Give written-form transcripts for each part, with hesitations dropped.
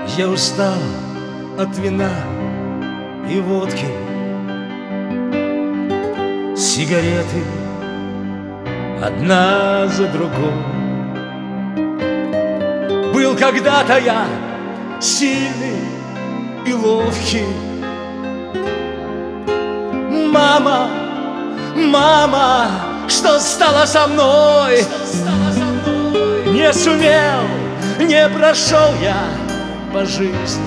Я устал от вина и водки, сигареты одна за другой. Был когда-то я сильный и ловкий. Мама, мама, что стало со мной? Не сумел, не прошел я по жизни,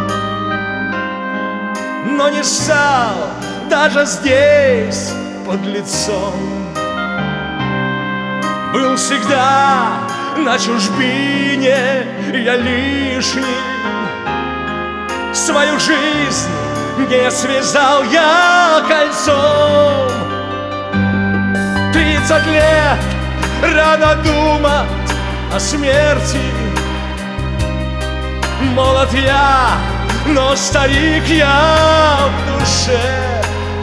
но не стал даже здесь подлецом. Был всегда на чужбине я лишний. Свою жизнь не связал я кольцом. 30 лет рано думать о смерти. Молод я, но старик я в душе.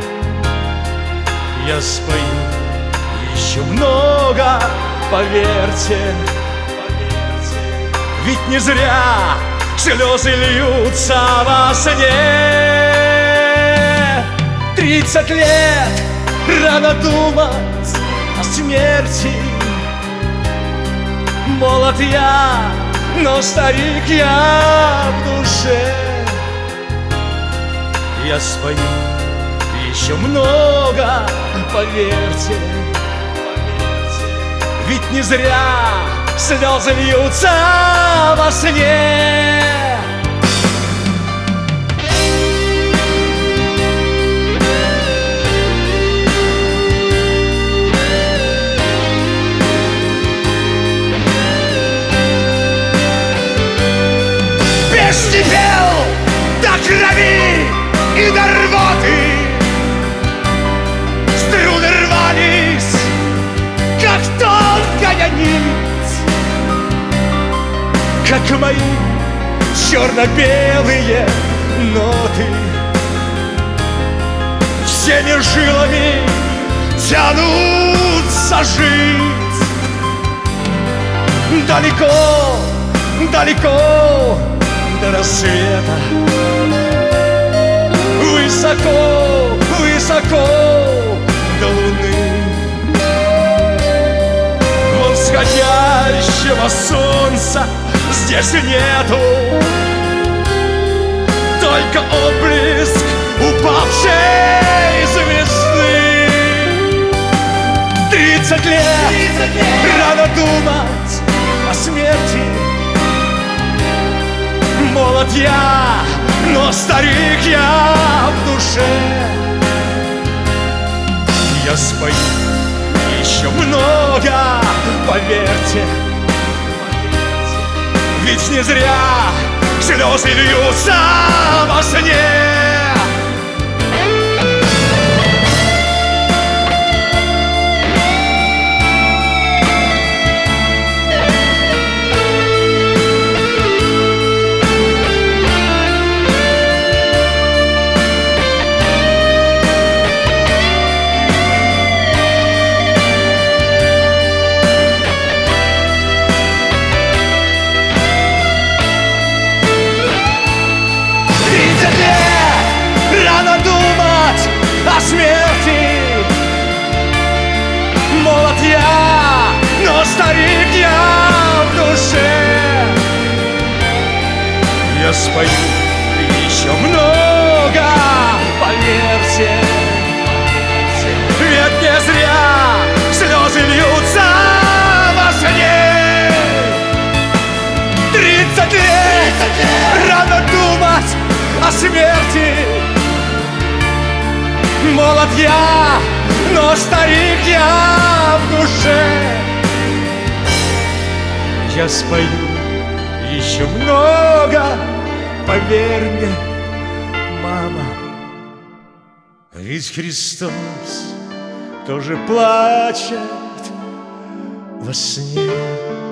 Я спою еще много, поверьте, ведь не зря слезы льются во сне. 30 лет рано думать о смерти. Молод я, но старик я в душе. Я спою еще много, поверьте, ведь не зря слезы льются во сне. Песни пел до крови и до рвоты. Струны рвались, как тонкая нить, как мои черно-белые ноты. Всеми жилами тянутся жить. Далеко, далеко до рассвета, высоко, высоко до луны. Восходящего солнца здесь нету, только отблеск упавшей звезды. 30 лет рано думать о смерти. Молод я, но старик я в душе. Я спою еще много, поверьте, ведь не зря слезы льются во сне. О смерти. Молод я, но старик я в душе. Я спою еще много, поверьте, ведь не зря слезы льются во сне. 30 лет рано думать о смерти. Молод я, но старик я в душе. Я спою еще много, поверь мне, мама, ведь Христос тоже плачет во сне.